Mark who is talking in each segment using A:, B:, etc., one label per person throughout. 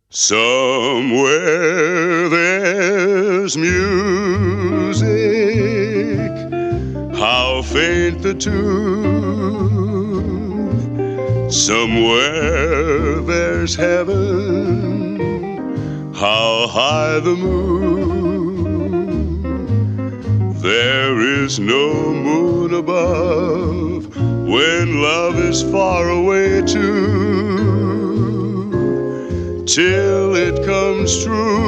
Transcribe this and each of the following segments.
A: Somewhere there's music, how faint the tune. Somewhere there's heaven, how high the moon. There is no moon above when love is far away too. Till it comes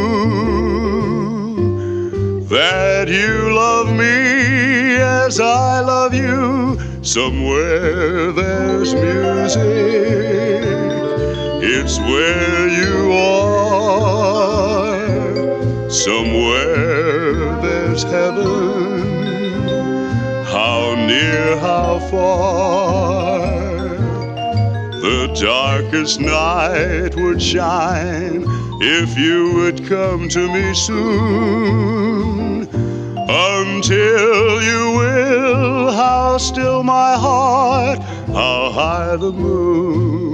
A: true that you love me as I love you. Somewhere there's music, it's where you are. Somewhere there's heaven, how near, how far. The darkest night would shine if you would come to me soon. Until you will, how still my heart, how high the moon.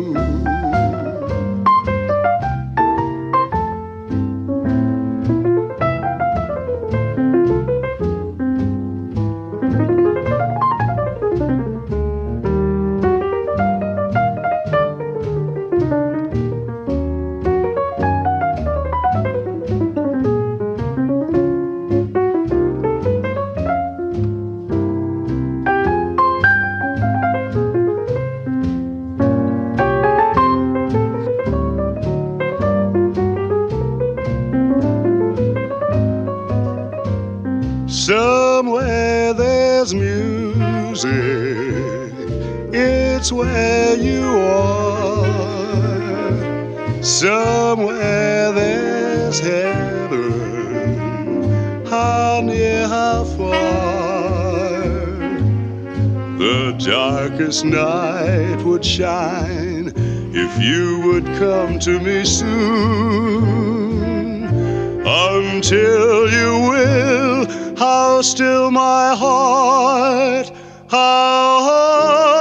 A: Somewhere there's music, it's where you are. Somewhere there's heaven, how near, how far. The darkest night would shine if you would come to me soon. Until you will, how still my heart, how